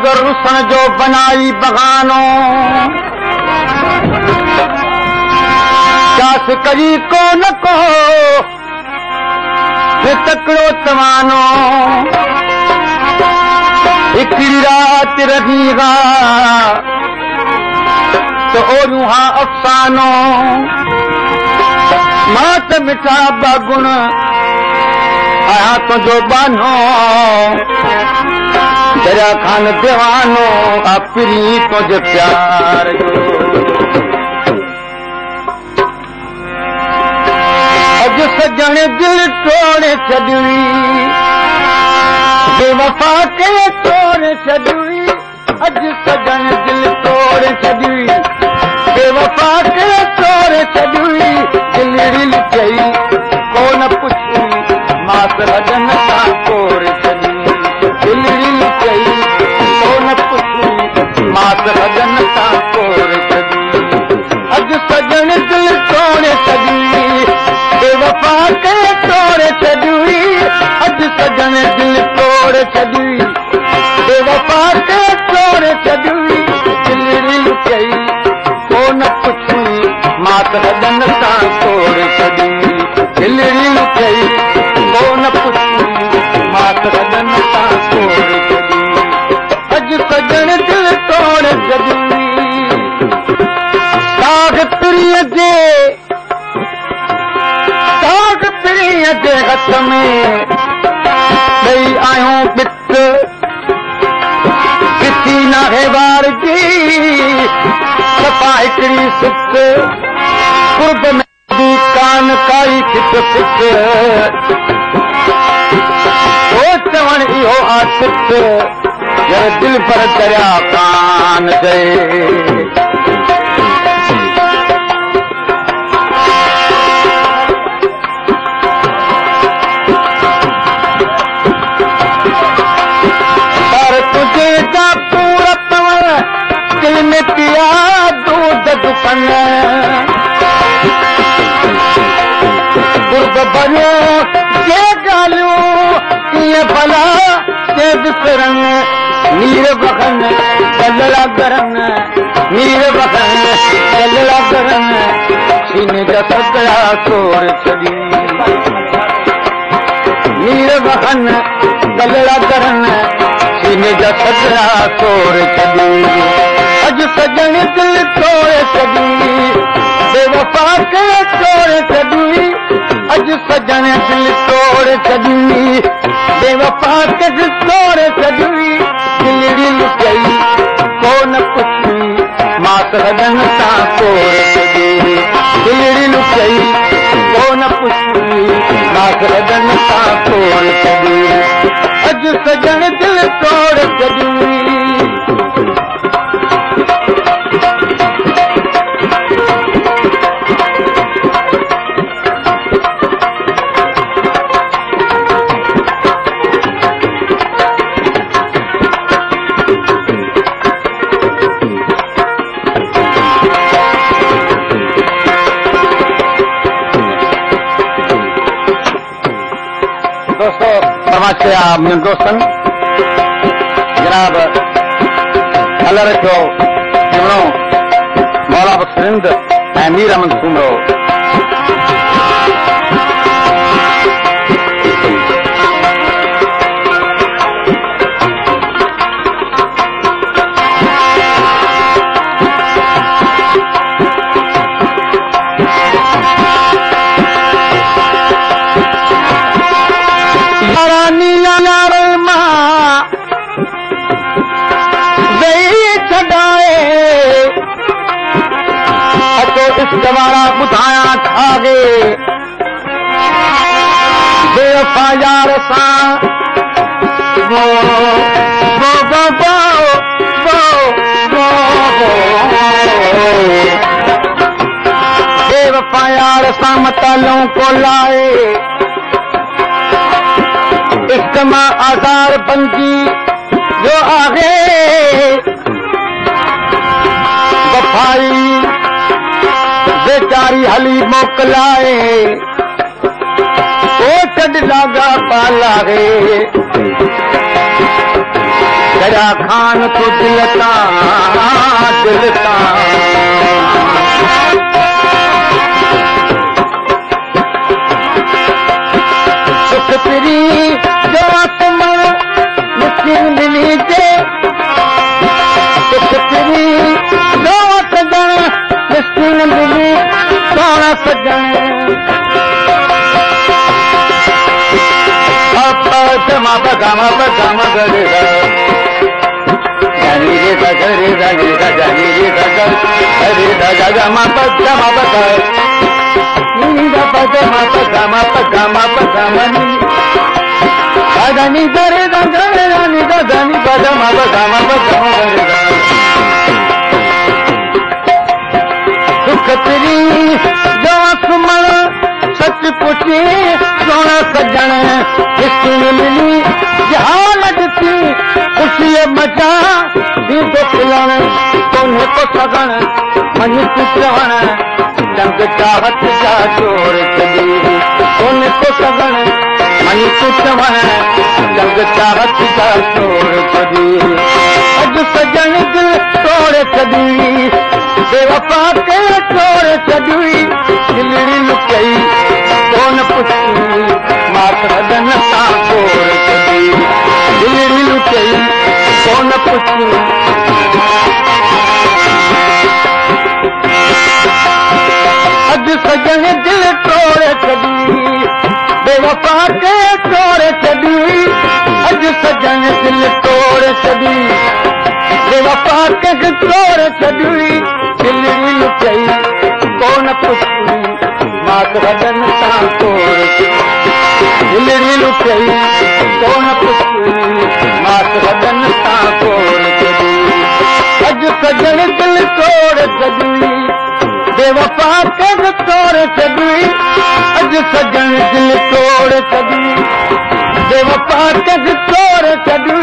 नजर रुसन जो बनाई बगानो चास करी को न को तकड़ो तवानो हिकिड़ी रात रहीगा तो ओरूहा अफ़सानो मां त मिठा बागुण आया तुझो बानो दरिया खान दीवानो अपनी तुझे प्यार अज सजण दिल तोड़े छॾी बेवफा के तोड़े छॾी अज सजण दिल तोड़े छॾी बेवफा के तोड़े छॾी दिलड़ी लुचई कोन पुछी मात रजन सां तोड़े छॾी दिलड़ी लुचई कोन पुछी मात रजन सां तोड़े छॾी अज सजण दिल तोड़े छॾी बेवफा के तोड़े छॾी अज सजण दिल तोड़े छॾी बेवफा के तोड़े छॾी दिलड़ी लुचई कोन पुछी मात रजन सां तोड़े छॾी दिलड़ी लुचई कोन पुछी मात रजन सां तोड़े छॾी अज सजण दिल तोड़े छॾी साग प्रिय जे हथ में ॾेई आहियूं पित पिती नाहे वार जी सफ़ा हिकिड़ी सित कुर्ब में कान काई खित पित ओ चवण इहो आसित जर दिल पर दरिया कान चए दिल में पिया दूध दुपन गुर्ब बनो के गालियूं कीअं भला के बिसरन नीर बखन गलड़ा गरन नीर बखन गलड़ा गरन सीने जा सदड़ा तोड़ छॾी नीर बखन गलड़ा गरन सीने जा सदड़ा तोड़ छॾी अज सजण दिल तोड़े छॾी बेवफा के तोड़े छॾी अज सजण दिल तोड़े छॾी बेवफा के तोड़े छॾी दिलड़ी लुचई कोन पुछी मात रजन सां तोड़े छॾी दिलड़ी लुचई कोन पुछी मात रजन सां तोड़े छॾी अज सजण दिल तोड़े छॾी दोस्तों तमाशे मुंहिंजनि दोस्तनि जनाब हलर जो टिमणो मौला बख्श ऐं मीर अहमद सुमरो जवारा ॿुधायां छागे बेवफा यार सां बेवफा यार सां मतालों को लाए इज्तमा आज़ार बंदी जो आहे वफाई बेचारी हली मोकलाए ओ छॾ लागा पाला रे दरिया खान तूं दिल तां दिल तां सुख पिरी जो आत्मा मिस्किन दिली जे सुख पिरी जो सजण मिस्किन दिली सोना सजण गमा गमा गमा गरे जानी रे गरे जानी रे जानी रे गरे गमा गमा गरे नी गमा गमा गमा गमा नी जानी गरे गरे जानी जानी गमा गमा गमा गरे सुख तेरी जो सुमन सच पुछी सोना सजण मिस्किन मिली जहान ॾिठी ख़ुशी मचा दी तो खिलण कोन्हे को सघण मनी तूं चवण जंग चाहत जा चोर छॾी कोन्हे को सघण मनी तूं चवण जंग चाहत जा चोर छॾी अॼु सजण दिल तोड़े छॾी बेवफा के तोड़ छॾी दिलड़ी लुकई कोन पुछी मात वदन सां तोड़ छॾी दिलड़ी लुकई कोन पुछी अॼु सजण दिल तोड़ छॾी बेवफा के तोड़ छॾी अॼु सजण दिल तोड़ छॾी बेवफा के तोड़ छॾी दिलड़ी लुकई कोन पुछी मात वदन सां तोड़ दिलड़ी लुकई कोन पुछी मात वदन सां तोड़ छॾी अॼु सजण दिल तोड़ छॾी बेवफा के तोड़ छॾी अॼु सजण दिल तोड़ छॾी बेवफा के तोड़ छॾी